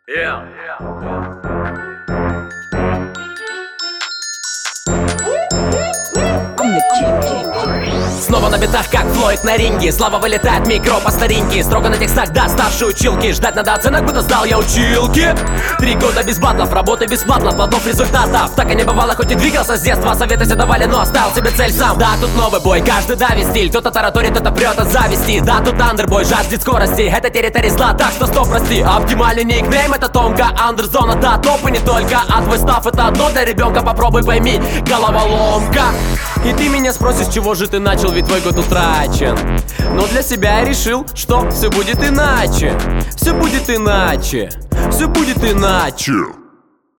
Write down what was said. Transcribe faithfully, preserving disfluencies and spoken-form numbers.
Yeah. Снова на битах, как Флойд на ринге. Слава вылетает, микро по старинке. Строго на текстах, да, старшие училки. Ждать надо оценок, будто сдал я училки. Три года без батлов, работы бесплатно, плодов результатов так и не бывало, хоть и двигался с детства. Советы все давали, но оставил себе цель сам. Да, тут новый бой, каждый давит стиль. Кто-то тараторит, кто-то прет от зависти. Да, тут андербой, жаждет скорости. Это территория зла, так что стоп, прости. Оптимальный никнейм, это тонко. Андерзона, да, топ и не только. А твой став это одно для ребенка, попробуй пойми. Головоломка. И ты меня спросишь, чего же ты начал, ведь твой год утрачен. Но для себя я решил, что все будет иначе. Все будет иначе. Все будет иначе.